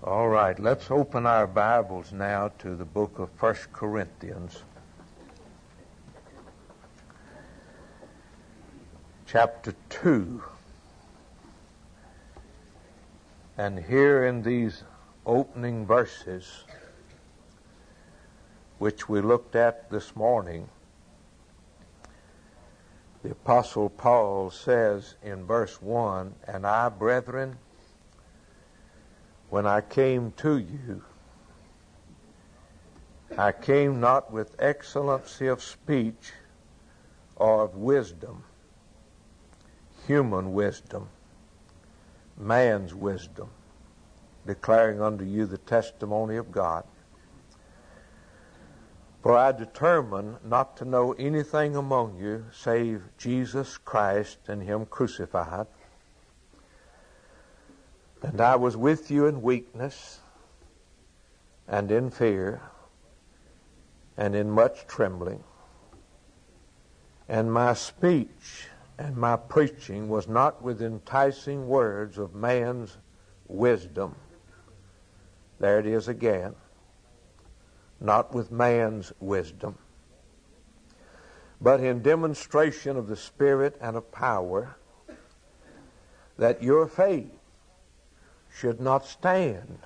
All right, let's open our Bibles now to the book of 1 Corinthians, chapter 2. And here in these opening verses, which we looked at this morning, the Apostle Paul says in verse 1, "And I, brethren, when I came to you, I came not with excellency of speech or of wisdom, human wisdom, man's wisdom, declaring unto you the testimony of God. For I determined not to know anything among you save Jesus Christ and Him crucified. And I was with you in weakness and in fear and in much trembling. And my speech and my preaching was not with enticing words of man's wisdom." There it is again. Not with man's wisdom, but in demonstration of the Spirit and of power, that your faith should not stand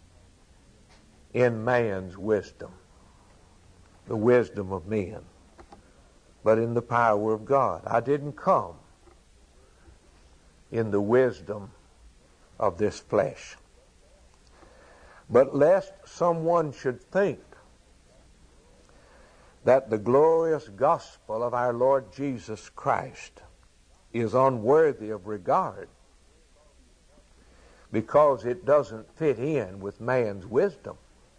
in man's wisdom, the wisdom of men, but in the power of God. I didn't come in the wisdom of this flesh, but lest someone should think that the glorious gospel of our Lord Jesus Christ is unworthy of regard because it doesn't fit in with man's wisdom.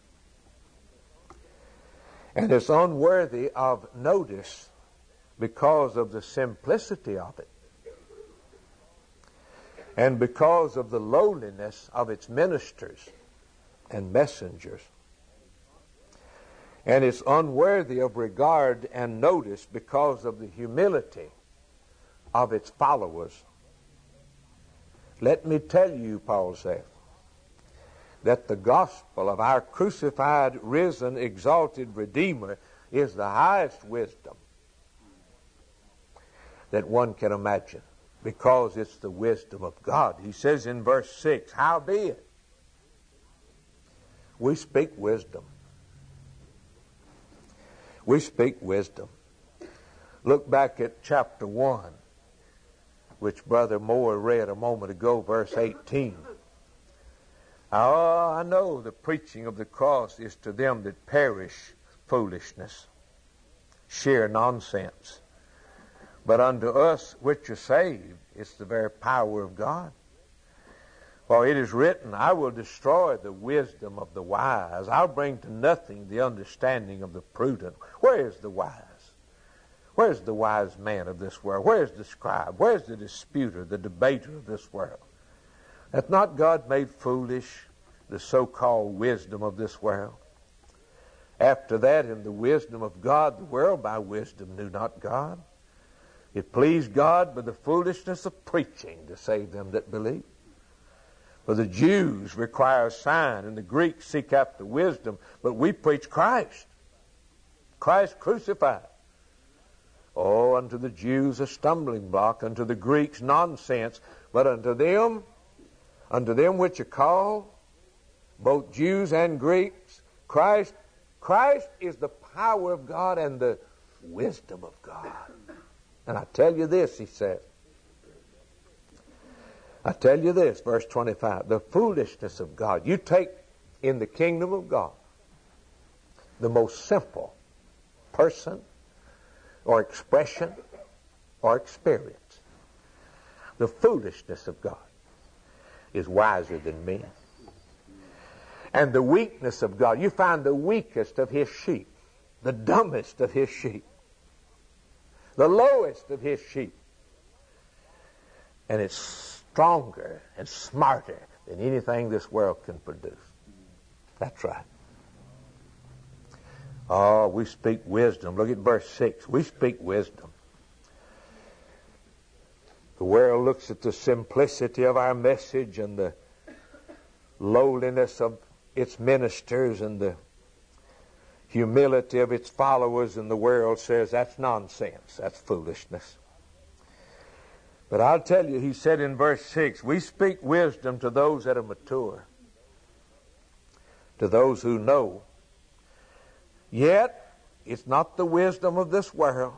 And it's unworthy of notice because of the simplicity of it and because of the lowliness of its ministers and messengers. And it's unworthy of regard and notice because of the humility of its followers. Let me tell you, Paul says, that the gospel of our crucified, risen, exalted Redeemer is the highest wisdom that one can imagine, because it's the wisdom of God. He says in verse 6, "Howbeit, we speak wisdom." We speak wisdom. Look back at chapter 1, which Brother Moore read a moment ago, verse 18. "Oh, I know the preaching of the cross is to them that perish foolishness, sheer nonsense. But unto us which are saved, it's the very power of God. For it is written, I will destroy the wisdom of the wise. I'll bring to nothing the understanding of the prudent." Where is the wise? Where is the wise man of this world? Where is the scribe? Where is the disputer, the debater of this world? Hath not God made foolish the so-called wisdom of this world? After that, in the wisdom of God, the world by wisdom knew not God. It pleased God by the foolishness of preaching to save them that believe. For the Jews require a sign, and the Greeks seek after wisdom, but we preach Christ, Christ crucified. Oh, unto the Jews a stumbling block, unto the Greeks nonsense, but unto them which are called, both Jews and Greeks, Christ is the power of God and the wisdom of God. And I tell you this, he says, I tell you this, verse 25, the foolishness of God. You take in the kingdom of God the most simple person or expression or experience. The foolishness of God is wiser than men. And the weakness of God, you find the weakest of His sheep, the dumbest of His sheep, the lowest of His sheep. And it's stronger and smarter than anything this world can produce. That's right. Oh, we speak wisdom. Look at verse 6. We speak wisdom. The world looks at the simplicity of our message and the lowliness of its ministers and the humility of its followers, and the world says that's nonsense, that's foolishness. But I'll tell you, he said in verse 6, we speak wisdom to those that are mature, to those who know. Yet, it's not the wisdom of this world.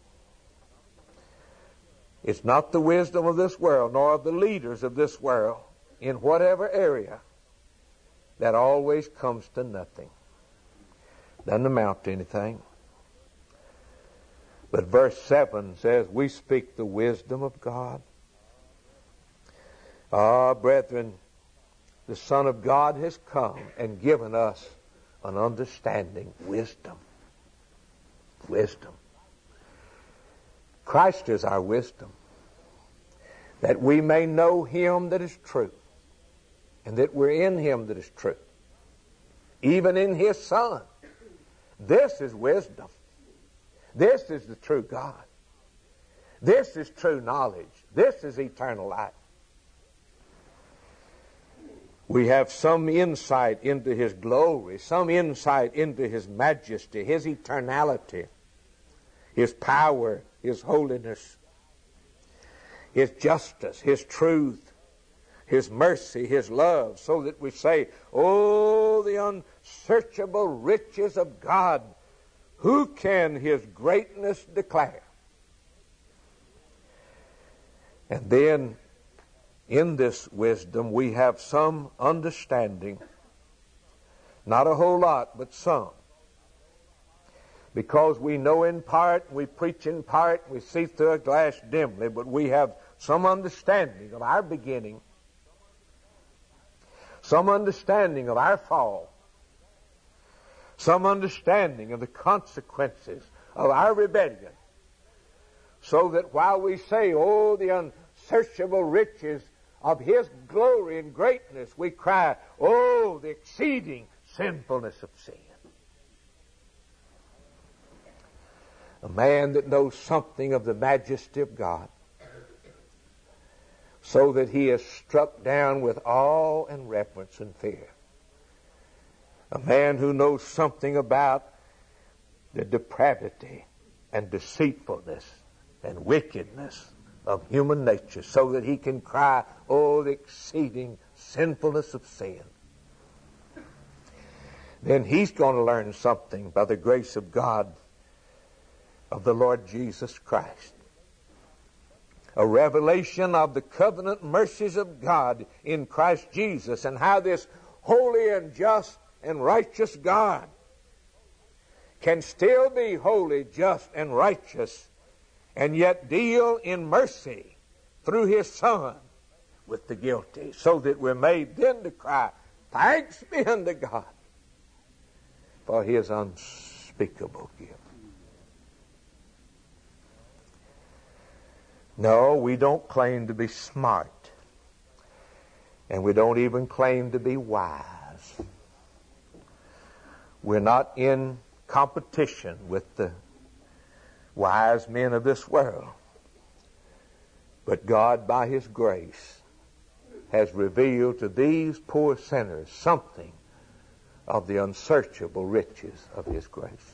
It's not the wisdom of this world, nor of the leaders of this world, in whatever area, that always comes to nothing. Doesn't amount to anything. But verse 7 says, we speak the wisdom of God. Ah, brethren, the Son of God has come and given us an understanding, wisdom. Wisdom. Christ is our wisdom, that we may know Him that is true, and that we're in Him that is true, even in His Son. This is wisdom. This is the true God. This is true knowledge. This is eternal life. We have some insight into His glory, some insight into His majesty, His eternality, His power, His holiness, His justice, His truth, His mercy, His love, so that we say, oh, the unsearchable riches of God, who can His greatness declare? And then, in this wisdom, we have some understanding, not a whole lot, but some. Because we know in part, we preach in part, we see through a glass dimly, but we have some understanding of our beginning, some understanding of our fall, some understanding of the consequences of our rebellion, so that while we say, oh, the unsearchable riches of His glory and greatness, we cry, oh, the exceeding sinfulness of sin. A man that knows something of the majesty of God, so that he is struck down with awe and reverence and fear. A man who knows something about the depravity and deceitfulness and wickedness of human nature, so that he can cry, oh, the exceeding sinfulness of sin. Then he's going to learn something by the grace of God, of the Lord Jesus Christ. A revelation of the covenant mercies of God in Christ Jesus, and how this holy and just and righteous God can still be holy, just, and righteous, and yet deal in mercy through His Son with the guilty, so that we're made then to cry, thanks be unto God for His unspeakable gift. No, we don't claim to be smart, and we don't even claim to be wise. We're not in competition with the wise men of this world. But God, by His grace, has revealed to these poor sinners something of the unsearchable riches of His grace,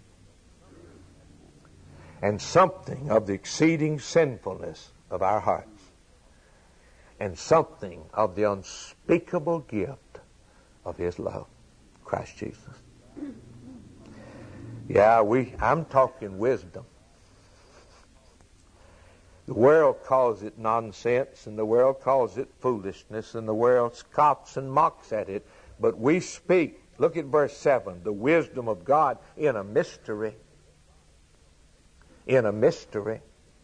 and something of the exceeding sinfulness of our hearts, and something of the unspeakable gift of His love, Christ Jesus. Yeah, I'm talking wisdom. The world calls it nonsense, and the world calls it foolishness, and the world scoffs and mocks at it. But we speak, look at verse 7, the wisdom of God in a mystery. In a mystery.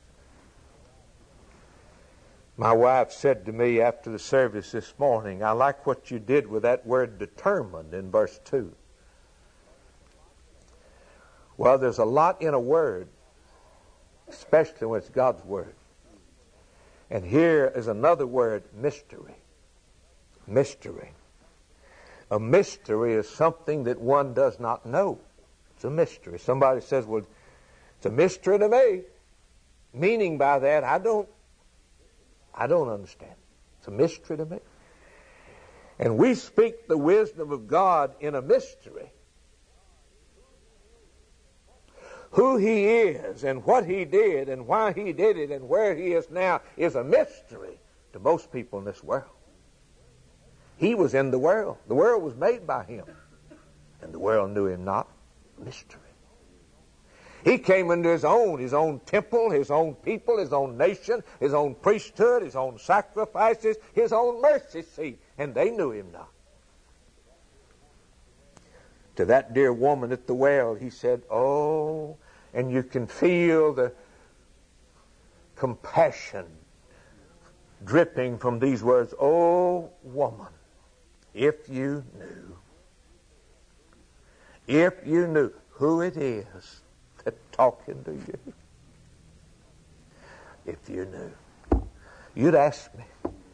My wife said to me after the service this morning, I like what you did with that word determined in verse 2. Well, there's a lot in a word, especially when it's God's word. And here is another word, mystery. Mystery. A mystery is something that one does not know. It's a mystery. Somebody says, well, it's a mystery to me. Meaning by that, I don't understand. It's a mystery to me. And we speak the wisdom of God in a mystery. Who He is and what He did and why He did it and where He is now is a mystery to most people in this world. He was in the world. The world was made by Him. And the world knew Him not. Mystery. He came into His own temple, His own people, His own nation, His own priesthood, His own sacrifices, His own mercy seat. And they knew Him not. To that dear woman at the well, He said, oh, and you can feel the compassion dripping from these words. Oh, woman, if you knew who it is that's talking to you, if you knew, you'd ask me.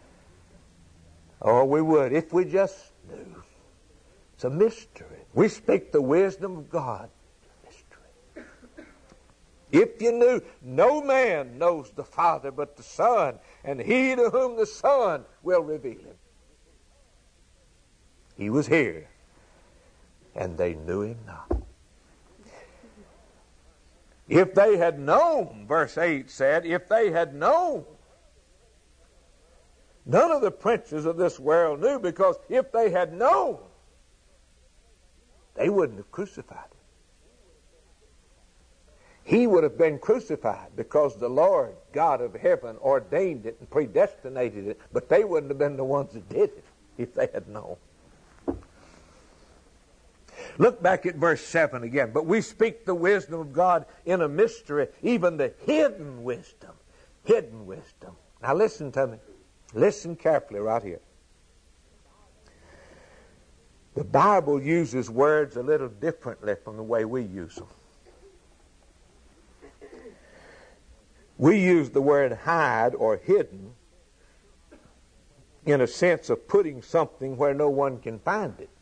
Oh, we would, if we just knew. It's a mystery. We speak the wisdom of God. Mystery. If you knew, no man knows the Father but the Son, and he to whom the Son will reveal Him. He was here, and they knew Him not. If they had known, verse 8 said, if they had known, none of the princes of this world knew, because if they had known, they wouldn't have crucified Him. He would have been crucified because the Lord God of heaven ordained it and predestinated it, but they wouldn't have been the ones that did it if they had known. Look back at verse 7 again. But we speak the wisdom of God in a mystery, even the hidden wisdom. Hidden wisdom. Now listen to me. Listen carefully right here. The Bible uses words a little differently from the way we use them. We use the word hide or hidden in a sense of putting something where no one can find it.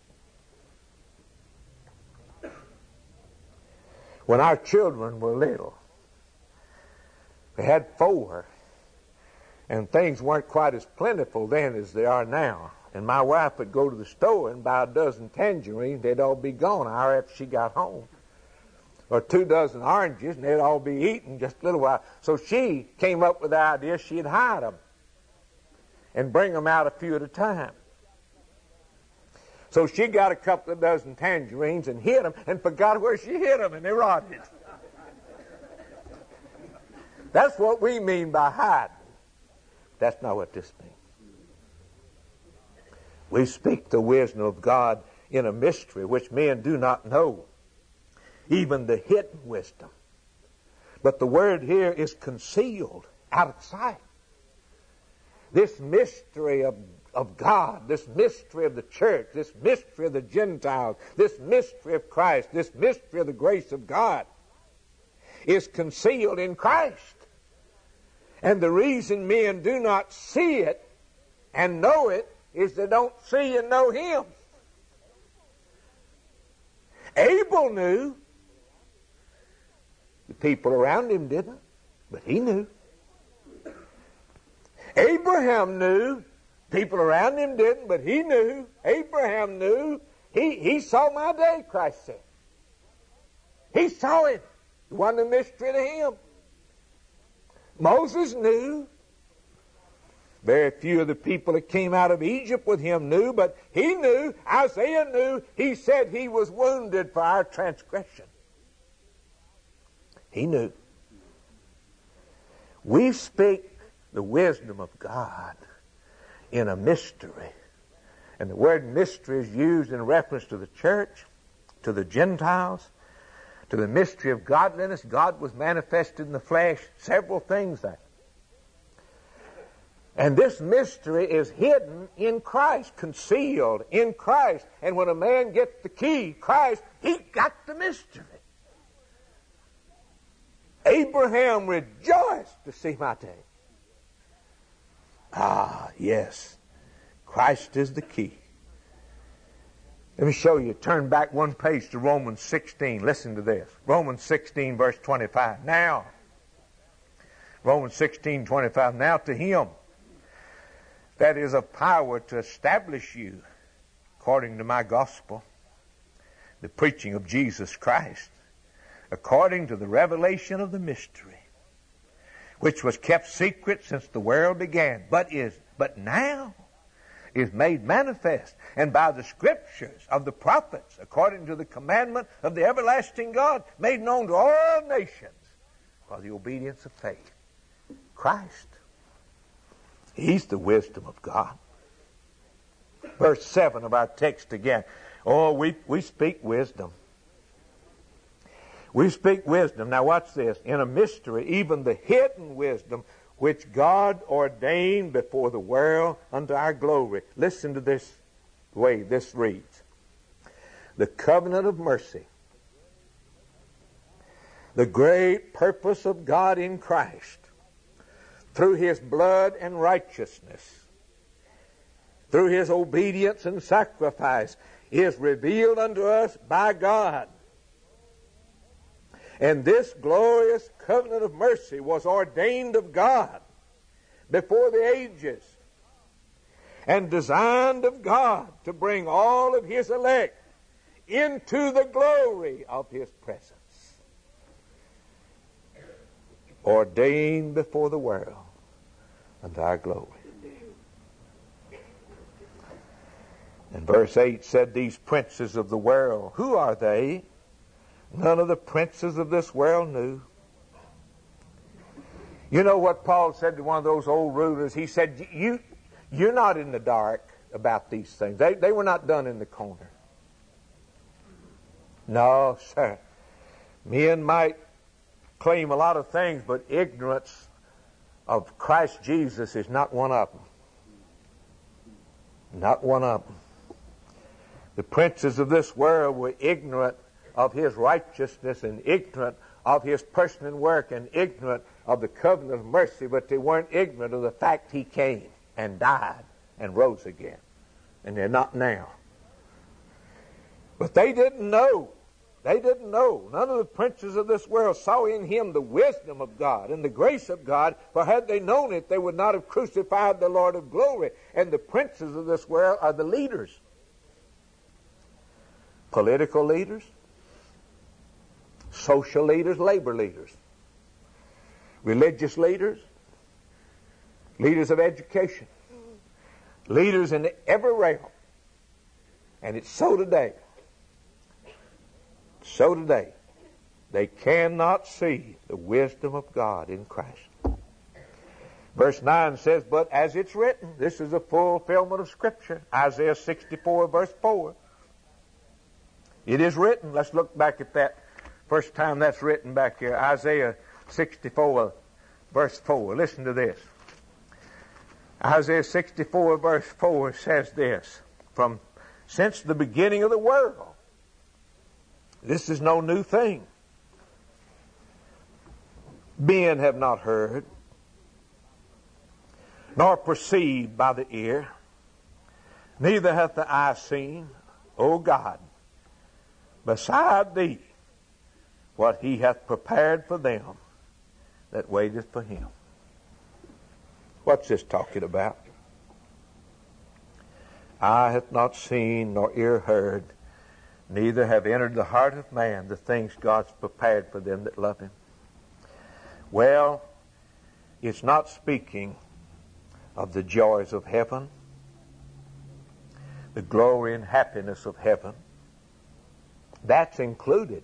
When our children were little, we had 4, and things weren't quite as plentiful then as they are now. And my wife would go to the store and buy a dozen tangerines. They'd all be gone an hour after she got home. Or 2 dozen oranges, and they'd all be eaten just a little while. So she came up with the idea she'd hide them and bring them out a few at a time. So she got a couple of dozen tangerines and hid them and forgot where she hid them, and they rotted. That's what we mean by hiding. That's not what this means. We speak the wisdom of God in a mystery which men do not know, even the hidden wisdom. But the word here is concealed, out of sight. This mystery of God, this mystery of the church, this mystery of the Gentiles, this mystery of Christ, this mystery of the grace of God is concealed in Christ. And the reason men do not see it and know it is they don't see and know Him. Abel knew. The people around him didn't, but he knew. Abraham knew. People around him didn't, but he knew. Abraham knew. He saw my day, Christ said. He saw it. It wasn't a mystery to him. Moses knew. Very few of the people that came out of Egypt with him knew, but he knew. Isaiah knew. He said He was wounded for our transgression. He knew. We speak the wisdom of God in a mystery. And the word mystery is used in reference to the church, to the Gentiles, to the mystery of godliness. God was manifested in the flesh, several things there. And this mystery is hidden in Christ, concealed in Christ. And when a man gets the key, Christ, he got the mystery. Abraham rejoiced to see my day. Ah, yes. Christ is the key. Let me show you. Turn back one page to Romans 16. Listen to this. Romans 16, verse 25. Now, Romans 16, 25. Now to Him that is of power to establish you according to my gospel, the preaching of Jesus Christ, according to the revelation of the mystery, which was kept secret since the world began, but now is made manifest, and by the scriptures of the prophets, according to the commandment of the everlasting God, made known to all nations by the obedience of faith. Christ, He's the wisdom of God. Verse 7 of our text again. Oh, we speak wisdom. We speak wisdom. Now watch this. In a mystery, even the hidden wisdom which God ordained before the world unto our glory. Listen to this way this reads. The covenant of mercy, the great purpose of God in Christ, through His blood and righteousness, through His obedience and sacrifice, is revealed unto us by God. And this glorious covenant of mercy was ordained of God before the ages and designed of God to bring all of His elect into the glory of His presence. Ordained before the world unto our glory. And verse 8 said, these princes of the world, who are they? None of the princes of this world knew. You know what Paul said to one of those old rulers? He said, you're not in the dark about these things. They were not done in the corner. No, sir. Men might claim a lot of things, but ignorance of Christ Jesus is not one of them. Not one of them. The princes of this world were ignorant of His righteousness and ignorant of His person and work and ignorant of the covenant of mercy, but they weren't ignorant of the fact He came and died and rose again. And they're not now. But they didn't know. They didn't know. None of the princes of this world saw in Him the wisdom of God and the grace of God, for had they known it, they would not have crucified the Lord of glory. And the princes of this world are the leaders. Political leaders, social leaders, labor leaders, religious leaders, leaders of education, leaders in every realm. And it's so today. So today, they cannot see the wisdom of God in Christ. Verse 9 says, but as it's written, this is a fulfillment of Scripture. Isaiah 64 verse 4. It is written. Let's look back at that first time that's written back here. Isaiah 64 verse 4. Listen to this. Isaiah 64 verse 4 says this. Since the beginning of the world, this is no new thing. Men have not heard, nor perceived by the ear, neither hath the eye seen, O God, beside thee, what He hath prepared for them that waiteth for Him. What's this talking about? Eye hath not seen, nor ear heard, neither have entered the heart of man the things God's prepared for them that love Him. Well, it's not speaking of the joys of heaven, the glory and happiness of heaven. That's included.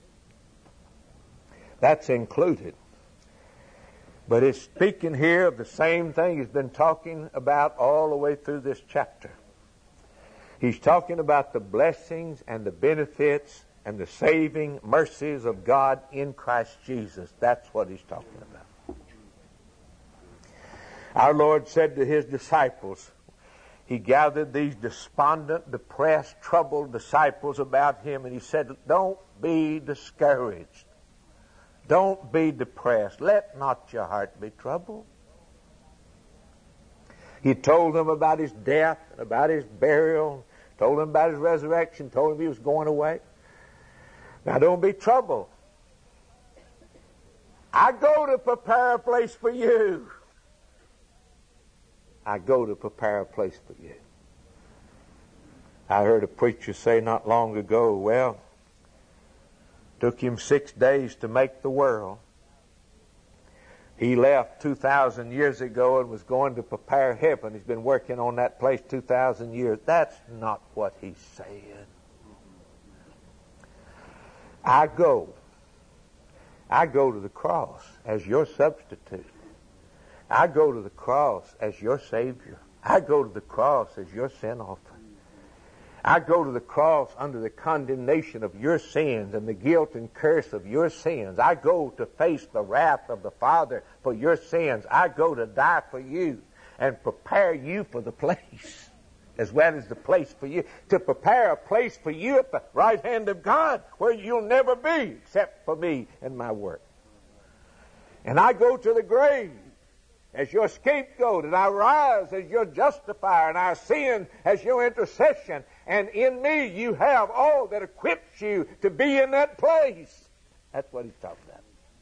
That's included. But it's speaking here of the same thing He's been talking about all the way through this chapter. He's talking about the blessings and the benefits and the saving mercies of God in Christ Jesus. That's what He's talking about. Our Lord said to His disciples, He gathered these despondent, depressed, troubled disciples about Him, and He said, don't be discouraged. Don't be depressed. Let not your heart be troubled. He told them about His death, and about His burial, told them about His resurrection, told them He was going away. Now don't be troubled. I go to prepare a place for you. I go to prepare a place for you. I heard a preacher say not long ago, well, took him 6 days to make the world. He left 2,000 years ago and was going to prepare heaven. He's been working on that place 2,000 years. That's not what he's saying. I go to the cross as your substitute. I go to the cross as your Savior. I go to the cross as your sin offering. I go to the cross under the condemnation of your sins and the guilt and curse of your sins. I go to face the wrath of the Father for your sins. I go to die for you and prepare you for the place, as well as the place for you, to prepare a place for you at the right hand of God where you'll never be except for me and my work. And I go to the grave as your scapegoat, and I rise as your justifier, and I sin as your intercession. And in me you have all that equips you to be in that place. That's what he's talking about.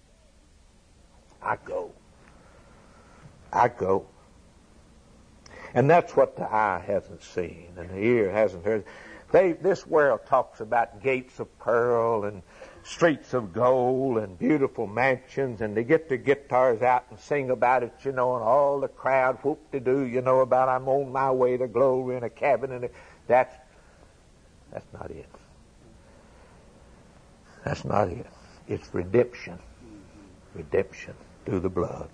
I go. And that's what the eye hasn't seen and the ear hasn't heard. This world talks about gates of pearl and streets of gold and beautiful mansions, and they get their guitars out and sing about it, and all the crowd whoop-de-doo, about I'm on my way to glory in a cabin. And that's not it. That's not it. It's redemption. Redemption through the blood.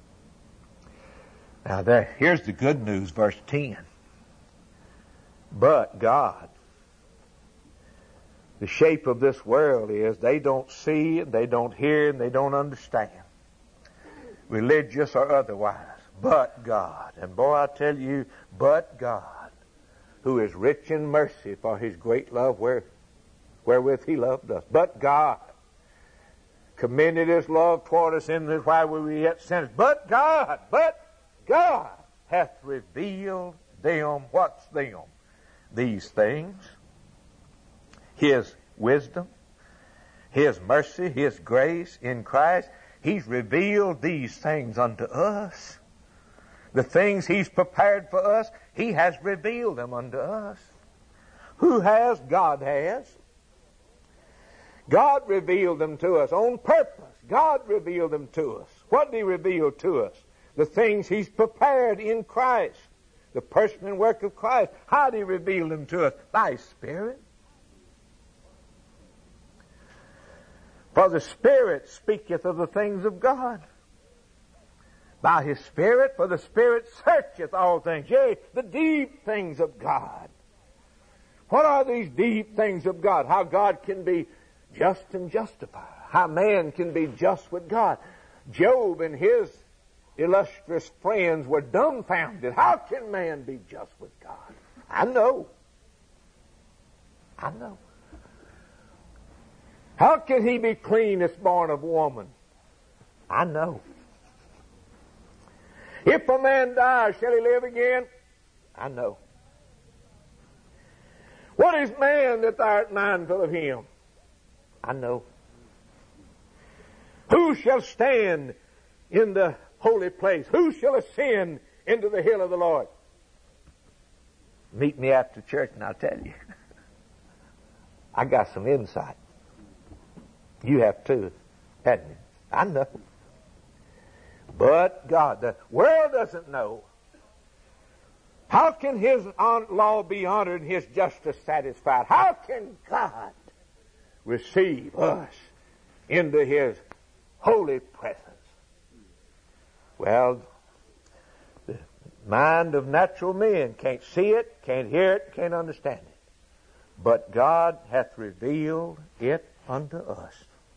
Now here's the good news, verse 10. But God, the shape of this world is they don't see and they don't hear and they don't understand, religious or otherwise. But God, and boy, I tell you, but God, who is rich in mercy for his great love wherewith he loved us. But God commended his love toward us in this while we were yet sinners. But God hath revealed them. What's them? These things. His wisdom, his mercy, his grace in Christ. He's revealed these things unto us. The things he's prepared for us, he has revealed them unto us. Who has? God has. God revealed them to us on purpose. God revealed them to us. What did he reveal to us? The things he's prepared in Christ. The person and work of Christ. How did he reveal them to us? By his Spirit. For the Spirit speaketh of the things of God. By his Spirit, for the Spirit searcheth all things, yea, the deep things of God. What are these deep things of God? How God can be just and justified. How man can be just with God. Job and his illustrious friends were dumbfounded. How can man be just with God? I know. How can he be clean that's born of woman? I know. If a man dies, shall he live again? I know. What is man that thou art mindful of him? I know. Who shall stand in the holy place? Who shall ascend into the hill of the Lord? Meet me after church and I'll tell you. I got some insight. You have too, haven't you? I know. But God, the world doesn't know. How can his law be honored and his justice satisfied? How can God receive us into his holy presence? Well, the mind of natural men can't see it, can't hear it, can't understand it. But God hath revealed it unto us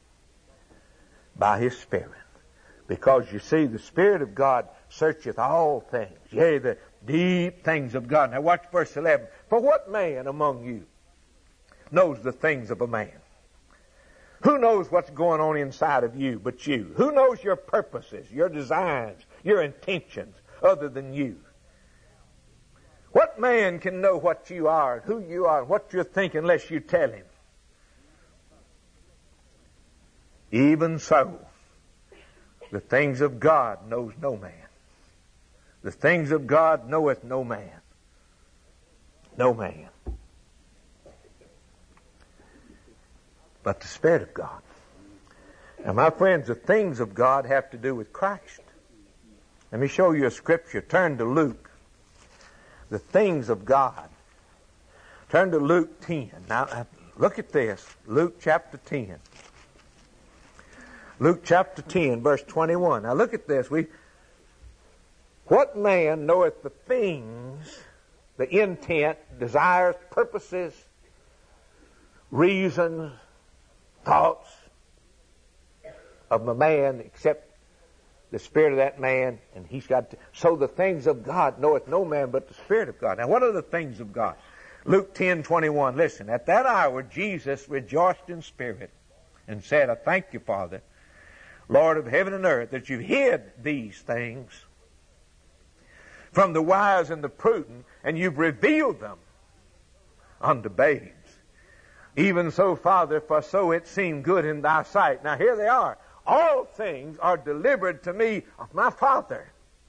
by his Spirit. Because you see, the Spirit of God searcheth all things, yea, the deep things of God. Now watch verse 11. For what man among you knows the things of a man? Who knows what's going on inside of you but you? Who knows your purposes, your designs, your intentions other than you? What man can know what you are, and who you are, and what you're thinking unless you tell him? Even so, the things of God knows no man. The things of God knoweth no man. No man. But the Spirit of God. Now, my friends, the things of God have to do with Christ. Let me show you a scripture. Turn to Luke. The things of God. Turn to Luke 10. Now, look at this. Luke chapter 10. Luke chapter 10, verse 21. Now, look at this. What man knoweth the things, the intent, desires, purposes, reasons, thoughts of a man except the Spirit of that man? And he's got to, so the things of God knoweth no man but the Spirit of God. Now, what are the things of God? Luke 10:21. Listen, at that hour Jesus rejoiced in spirit and said, I thank you, Father, Lord of heaven and earth, that you've hid these things from the wise and the prudent, and you've revealed them unto babes. Even so, Father, for so it seemed good in thy sight. Now here they are. All things are delivered to me of my Father.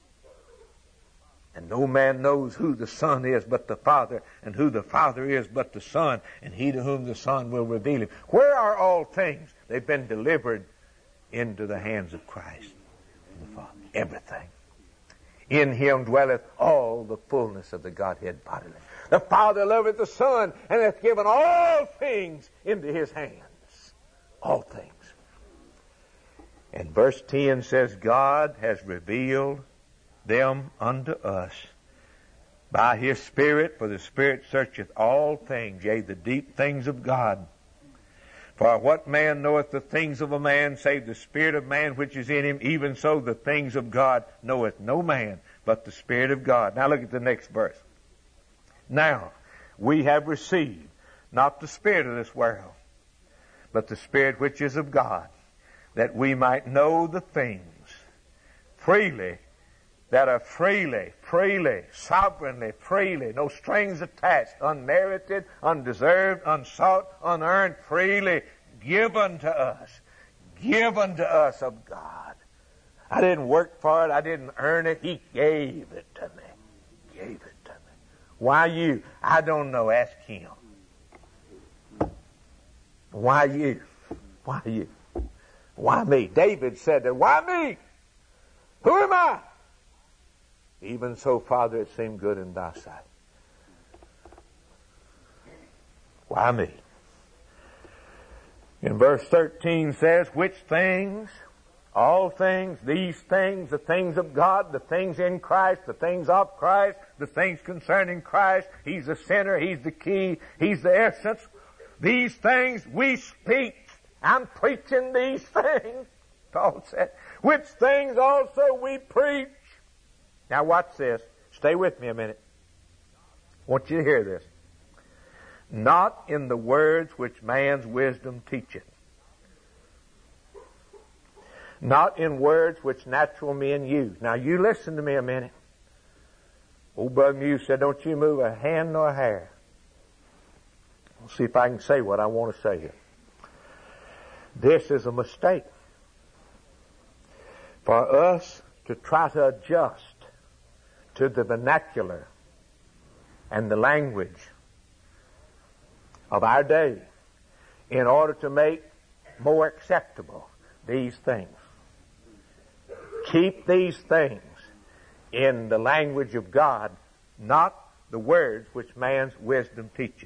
And no man knows who the Son is but the Father, and who the Father is but the Son, and he to whom the Son will reveal him. Where are all things? They've been delivered into the hands of Christ, the Father. Everything. In him dwelleth all the fullness of the Godhead bodily. The Father loveth the Son, and hath given all things into his hands. All things. And verse 10 says, God has revealed them unto us by his Spirit, for the Spirit searcheth all things, yea, the deep things of God. For what man knoweth the things of a man, save the spirit of man which is in him? Even so the things of God knoweth no man, but the Spirit of God. Now look at the next verse. Now, we have received not the spirit of this world, but the Spirit which is of God, that we might know the things freely, that are freely, sovereignly, freely, no strings attached, unmerited, undeserved, unsought, unearned, freely given to us of God. I didn't work for it. I didn't earn it. He gave it to me. Gave it to me. Why you? I don't know. Ask him. Why you? Why you? Why me? David said that. Why me? Who am I? Even so, Father, it seemed good in thy sight. Why me? In verse 13 says, which things, all things, these things, the things of God, the things in Christ, the things of Christ, the things concerning Christ. He's the center, he's the key, he's the essence. These things we speak. I'm preaching these things, Paul said. Which things also we preach. Now watch this. Stay with me a minute. I want you to hear this. Not in the words which man's wisdom teacheth. Not in words which natural men use. Now you listen to me a minute. Old Brother Muse said, don't you move a hand nor a hair. I'll see if I can say what I want to say here. This is a mistake. For us to try to adjust to the vernacular and the language of our day in order to make more acceptable these things. Keep these things in the language of God, not the words which man's wisdom teaches.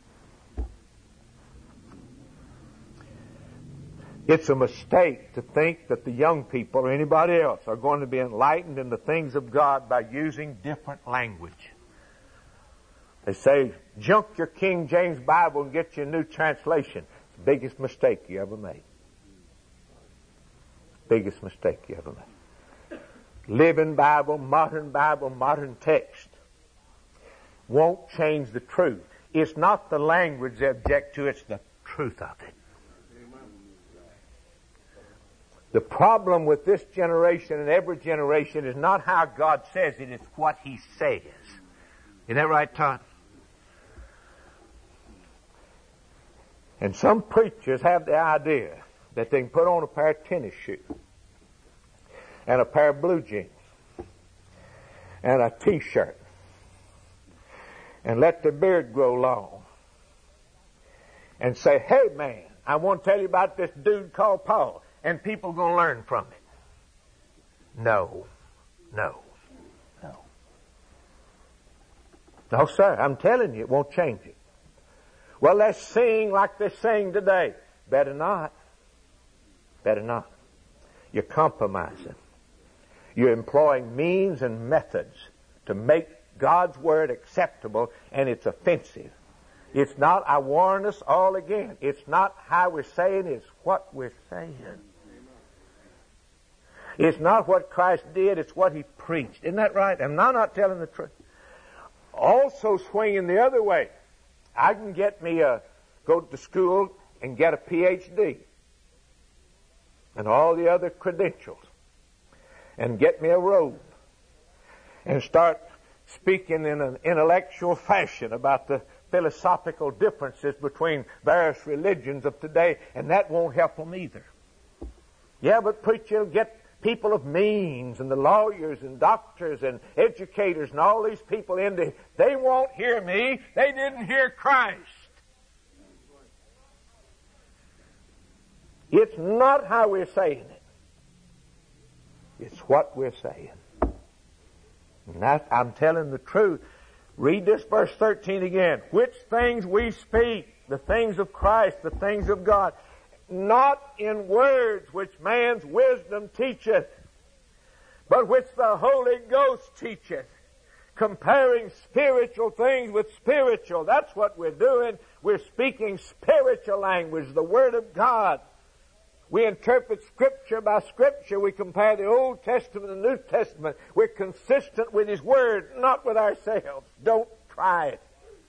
It's a mistake to think that the young people or anybody else are going to be enlightened in the things of God by using different language. They say, junk your King James Bible and get you a new translation. It's the biggest mistake you ever made. Biggest mistake you ever made. Living Bible, modern text won't change the truth. It's not the language they object to, it's the truth of it. The problem with this generation and every generation is not how God says it, it's what He says. Isn't that right, Todd? And some preachers have the idea that they can put on a pair of tennis shoes and a pair of blue jeans and a t-shirt and let the beard grow long and say, hey man, I want to tell you about this dude called Paul, and people going to learn from it. No. No, sir, I'm telling you, it won't change it. Well, let's sing like they sing today. Better not. You're compromising. You're employing means and methods to make God's Word acceptable, and it's offensive. It's not, I warn us all again, it's not how we're saying, it's what we're saying. It's not what Christ did, it's what He preached. Isn't that right? I'm not telling the truth. Also swinging the other way. I can go to school and get a PhD and all the other credentials and get me a robe and start speaking in an intellectual fashion about the philosophical differences between various religions of today, and that won't help them either. Yeah, but preacher, get people of means and the lawyers and doctors and educators and all these people they won't hear me. They didn't hear Christ. It's not how we're saying it. It's what we're saying. And that, I'm telling the truth. Read this verse 13 again. Which things we speak, the things of Christ, the things of God, not in words which man's wisdom teacheth, but which the Holy Ghost teacheth, comparing spiritual things with spiritual. That's what we're doing. We're speaking spiritual language, the Word of God. We interpret Scripture by Scripture. We compare the Old Testament and the New Testament. We're consistent with His Word, not with ourselves. Don't try it.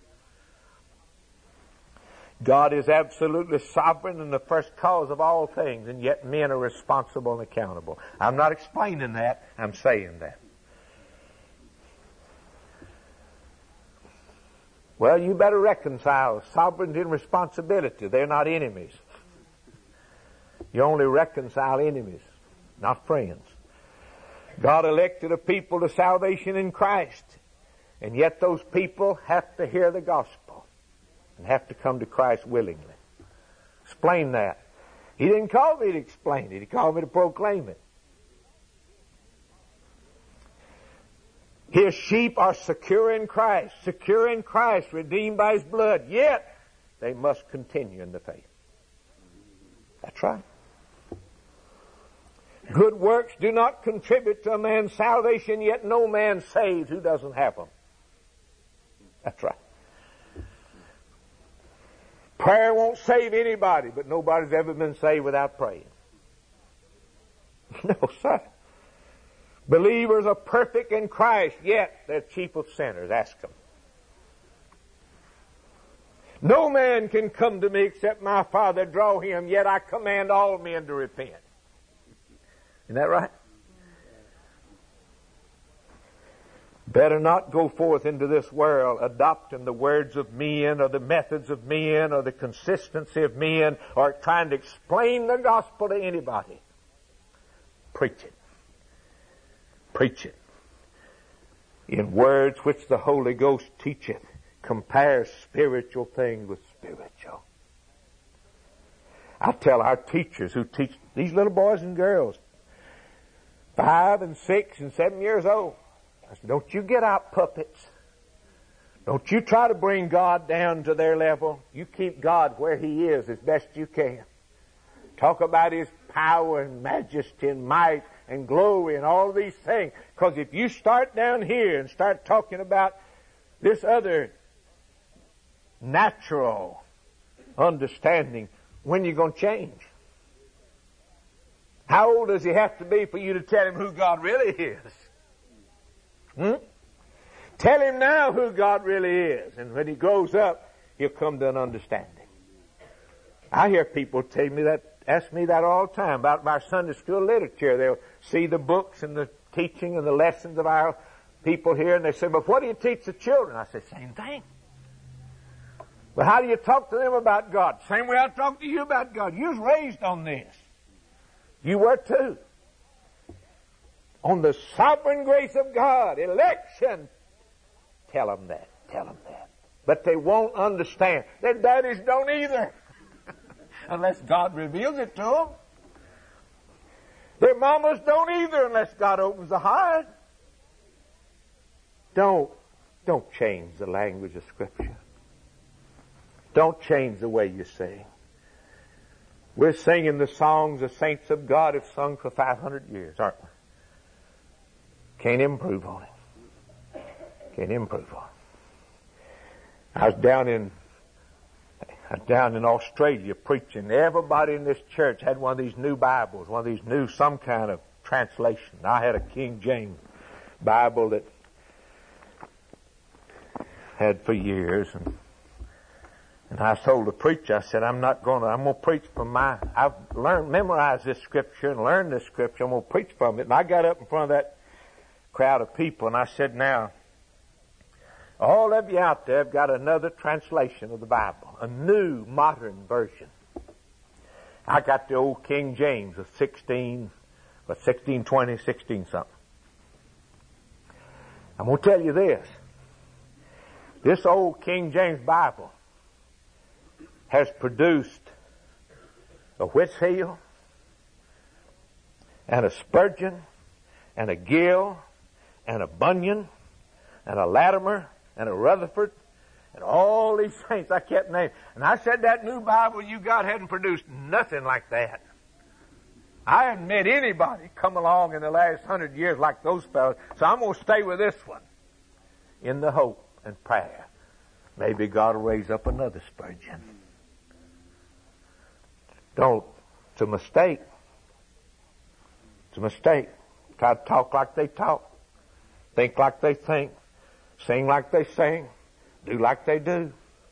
God is absolutely sovereign and the first cause of all things, and yet men are responsible and accountable. I'm not explaining that. I'm saying that. Well, you better reconcile sovereignty and responsibility. They're not enemies. You only reconcile enemies, not friends. God elected a people to salvation in Christ, and yet those people have to hear the gospel and have to come to Christ willingly. Explain that. He didn't call me to explain it. He called me to proclaim it. His sheep are secure in Christ, redeemed by His blood, yet they must continue in the faith. That's right. Good works do not contribute to a man's salvation, yet no man saved who doesn't have them. That's right. Prayer won't save anybody, but nobody's ever been saved without praying. No, sir. Believers are perfect in Christ, yet they're chief of sinners. Ask them. No man can come to me except my Father draw him, yet I command all men to repent. Isn't that right? Better not go forth into this world adopting the words of men or the methods of men or the consistency of men or trying to explain the gospel to anybody. Preach it. Preach it. In words which the Holy Ghost teacheth. Compare spiritual things with spiritual. I tell our teachers who teach these little boys and girls, 5 and 6 and 7 years old, I said, don't you get out puppets. Don't you try to bring God down to their level. You keep God where He is as best you can. Talk about His power and majesty and might and glory and all these things. Because if you start down here and start talking about this other natural understanding, when are you going to change? How old does he have to be for you to tell him who God really is? Tell him now who God really is. And when he grows up, he'll come to an understanding. I hear people ask me that all the time about my Sunday school literature. They'll see the books and the teaching and the lessons of our people here, and they say, but what do you teach the children? I say, same thing. But how do you talk to them about God? Same way I talk to you about God. You was raised on this. You were too. on the sovereign grace of God, election. Tell them that. Tell them that. But they won't understand. Their daddies don't either. Unless God reveals it to them. Their mamas don't either unless God opens the heart. Don't change the language of Scripture. Don't change the way you sing. We're singing the songs the saints of God have sung for 500 years, aren't we? Can't improve on it. Can't improve on it. I was down in Australia preaching. Everybody in this church had one of these new Bibles, one of these new, some kind of translation. I had a King James Bible that had for years, and I told the preacher, I said, I'm going to preach from I've memorized this scripture and learned this scripture. I'm going to preach from it. And I got up in front of that crowd of people and I said, now, all of you out there have got another translation of the Bible, a new modern version. I got the old King James of 1620, 16 something. I'm going to tell you this. This old King James Bible has produced a Whitfield and a Spurgeon and a Gill and a Bunyan and a Latimer and a Rutherford and all these saints I kept naming. And I said that new Bible you got hadn't produced nothing like that. I hadn't met anybody come along in the last 100 years like those fellows. So I'm going to stay with this one in the hope and prayer. Maybe God will raise up another Spurgeon. It's a mistake. It's a mistake. Try to talk like they talk. Think like they think. Sing like they sing. Do like they do.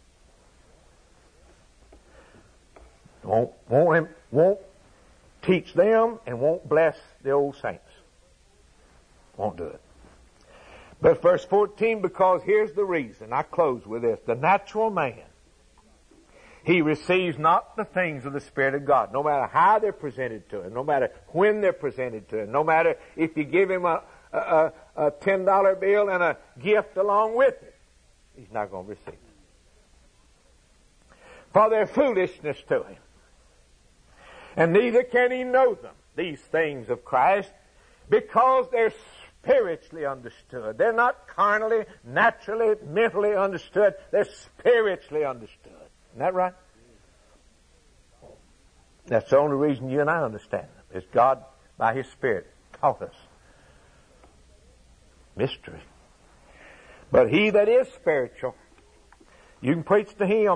Won't teach them and won't bless the old saints. Won't do it. But verse 14, because here's the reason. I close with this. The natural man, he receives not the things of the Spirit of God, no matter how they're presented to him, no matter when they're presented to him, no matter if you give him a $10 bill and a gift along with it. He's not going to receive it. For they're foolishness to him. And neither can he know them, these things of Christ, because they're spiritually understood. They're not carnally, naturally, mentally understood. They're spiritually understood. Isn't that right? That's the only reason you and I understand them, is God, by His Spirit, taught us. Mystery. But he that is spiritual, you can preach to him,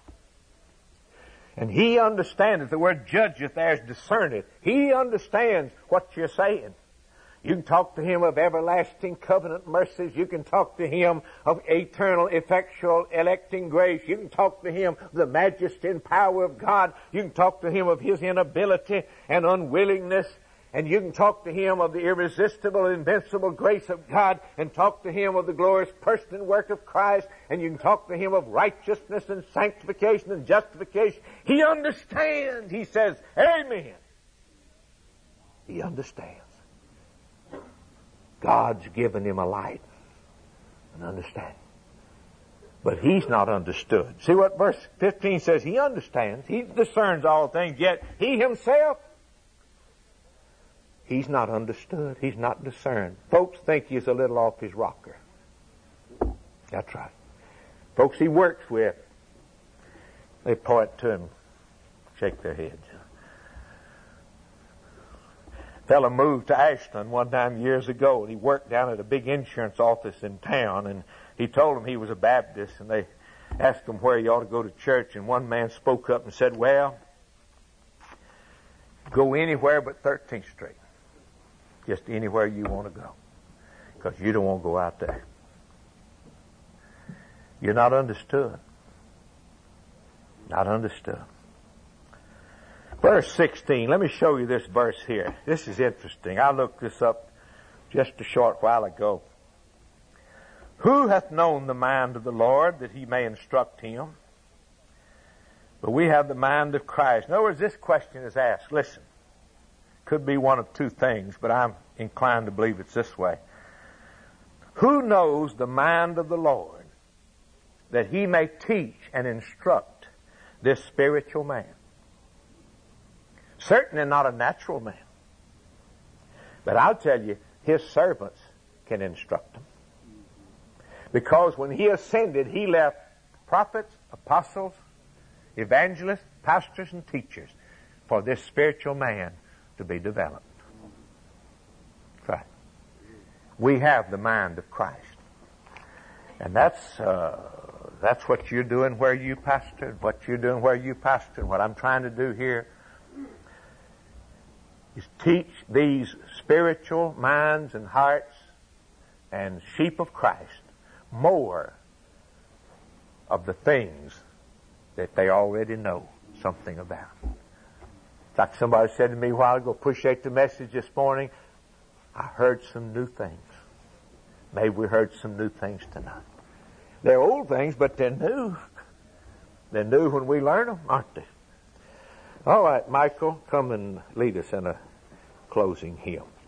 and he understandeth. The word judgeth there is discerneth. He understands what you're saying. You can talk to him of everlasting covenant mercies. You can talk to him of eternal, effectual, electing grace. You can talk to him of the majesty and power of God. You can talk to him of his inability and unwillingness. And you can talk to him of the irresistible, invincible grace of God, and talk to him of the glorious person and work of Christ, and you can talk to him of righteousness and sanctification and justification. He understands. He says, Amen. He understands. God's given him a light and understanding. But he's not understood. See what verse 15 says? He understands. He discerns all things, yet he himself, he's not understood. He's not discerned. Folks think he's a little off his rocker. That's right. Folks he works with, they point to him, shake their heads. A fellow moved to Ashland one time years ago, and he worked down at a big insurance office in town, and he told them he was a Baptist, and they asked him where he ought to go to church, and one man spoke up and said, well, go anywhere but 13th Street. Just anywhere you want to go. Because you don't want to go out there. You're not understood. Not understood. Verse 16. Let me show you this verse here. This is interesting. I looked this up just a short while ago. Who hath known the mind of the Lord that he may instruct him? But we have the mind of Christ. In other words, this question is asked. Listen. could be one of two things, but I'm inclined to believe it's this way. Who knows the mind of the Lord that he may teach and instruct this spiritual man? Certainly not a natural man. But I'll tell you, his servants can instruct him. Because when he ascended, he left prophets, apostles, evangelists, pastors, and teachers for this spiritual man to be developed. That's right. We have the mind of Christ. And that's what you're doing where you pastor, what you're doing where you pastor, and what I'm trying to do here is teach these spiritual minds and hearts and sheep of Christ more of the things that they already know something about. Like somebody said to me a while ago, appreciate the message this morning. I heard some new things. Maybe we heard some new things tonight. They're old things, but they're new. They're new when we learn them, aren't they? All right, Michael, come and lead us in a closing hymn.